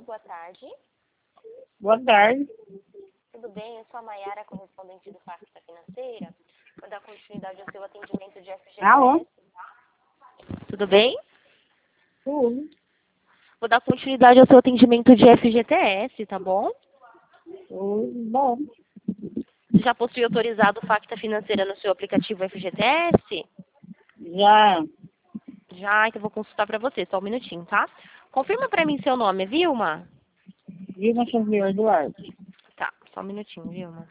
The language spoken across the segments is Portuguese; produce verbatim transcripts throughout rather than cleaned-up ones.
boa tarde. Boa tarde. Tudo bem? Eu sou a Maiara, correspondente do Facta Financeira. Vou dar continuidade ao seu atendimento de F G T S. Alô? Tudo bem? Tudo. Vou dar continuidade ao seu atendimento de F G T S, tá bom? Tudo bom. Você já possui autorizado o Facta Financeira no seu aplicativo F G T S? Já. Já, então vou consultar para você, só um minutinho, tá? Confirma para mim seu nome, Vilma? Vilma Xavier Duarte. Tá, só um minutinho, Vilma.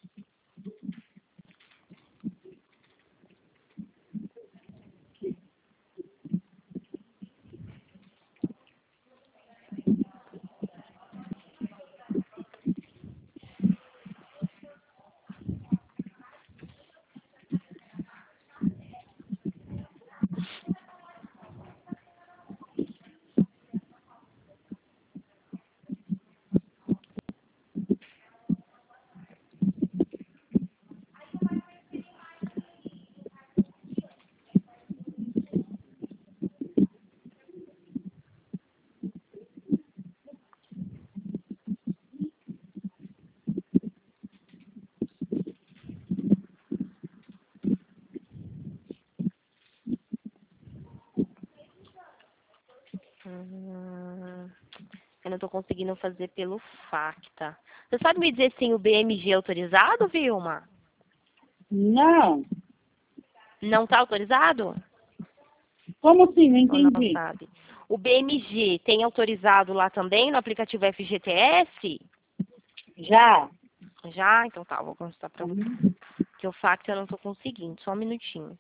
Hum, eu não tô conseguindo fazer pelo Facta. Você sabe me dizer se tem o B M G autorizado, Vilma? Não. Não tá autorizado? Como assim? Não Ou não entendi. sabe? O B M G tem autorizado lá também no aplicativo F G T S? Já. Já? Então tá, vou consultar pra você. Uhum. Porque o Facta eu não tô conseguindo, só um minutinho.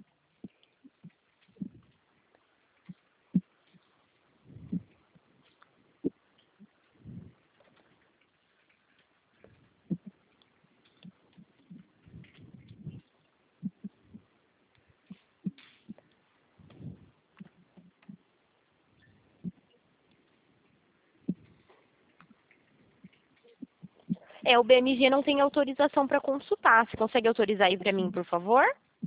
É, o B M G não tem autorização para consultar. Você consegue autorizar aí para mim, por favor?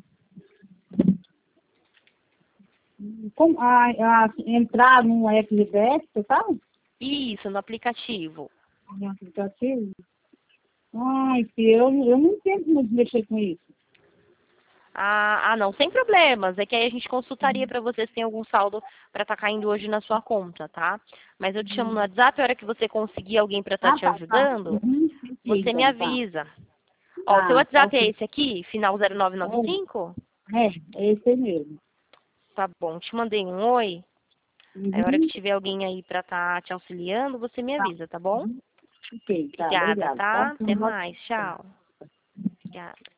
Como, a, a, entrar no F G T S, você sabe? Isso, no aplicativo. No aplicativo? Ai, que eu, eu não entendo como mexer com isso. Ah, ah, não, sem problemas. É que aí a gente consultaria para você se tem algum saldo para estar caindo hoje na sua conta, tá? Mas eu te chamo no WhatsApp, a hora que você conseguir alguém para estar Ah, te tá, tá. ajudando, Uhum. Sim, você me então, tá. avisa. Ó, o seu Tá, tá WhatsApp é sim. esse aqui, final zero nove nove cinco? É, é esse aí mesmo. Tá bom, te mandei um oi. Aí a hora que Uhum. tiver alguém aí para estar te auxiliando, você me Tá. avisa, tá bom? Uhum. Ok, tá, Obrigada, obrigado, tá? tá? Até mais, tchau. Obrigada.